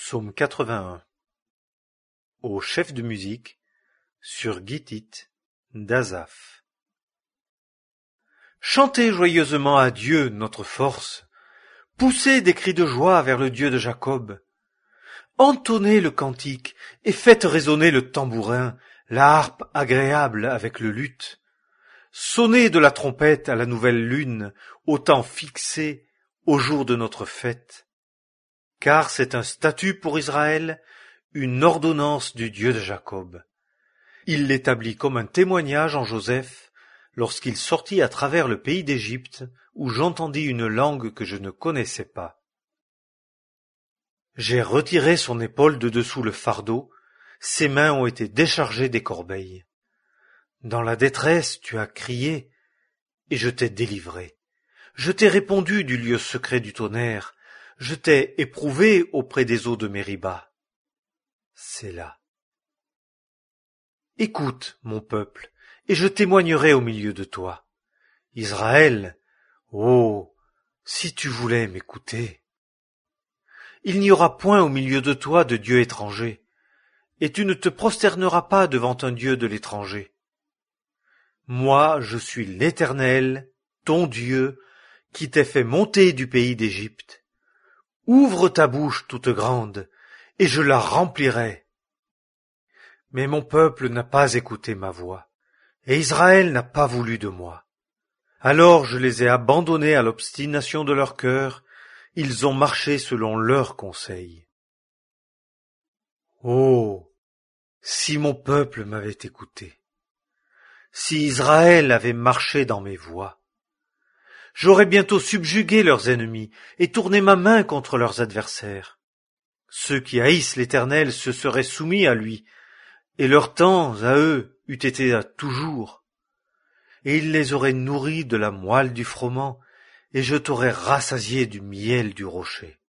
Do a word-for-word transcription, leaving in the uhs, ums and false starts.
Psaume quatre-vingt-un. Au chef de musique, sur Gittith, d'Asaph. Chantez joyeusement à Dieu, notre force. Poussez des cris de joie vers le Dieu de Jacob. Entonnez le cantique et faites résonner le tambourin, la harpe agréable avec le luth. Sonnez de la trompette à la nouvelle lune, au temps fixé, au jour de notre fête. Car c'est un statut pour Israël, une ordonnance du Dieu de Jacob. Il l'établit comme un témoignage en Joseph, lorsqu'il sortit à travers le pays d'Égypte, où j'entendis une langue que je ne connaissais pas. J'ai retiré son épaule de dessous le fardeau, ses mains ont été déchargées des corbeilles. Dans la détresse, tu as crié, et je t'ai délivré. Je t'ai répondu du lieu secret du tonnerre, je t'ai éprouvé auprès des eaux de Mériba. C'est là. Écoute, mon peuple, et je témoignerai au milieu de toi. Israël, oh, si tu voulais m'écouter. Il n'y aura point au milieu de toi de Dieu étranger, et tu ne te prosterneras pas devant un Dieu de l'étranger. Moi, je suis l'Éternel, ton Dieu, qui t'ai fait monter du pays d'Égypte. Ouvre ta bouche toute grande, et je la remplirai. Mais mon peuple n'a pas écouté ma voix, et Israël n'a pas voulu de moi. Alors je les ai abandonnés à l'obstination de leur cœur, ils ont marché selon leurs conseils. Oh, si mon peuple m'avait écouté, si Israël avait marché dans mes voies, j'aurais bientôt subjugué leurs ennemis et tourné ma main contre leurs adversaires. Ceux qui haïssent l'Éternel se seraient soumis à lui, et leur temps à eux eût été à toujours. Et il les aurait nourris de la moelle du froment, et je t'aurais rassasié du miel du rocher.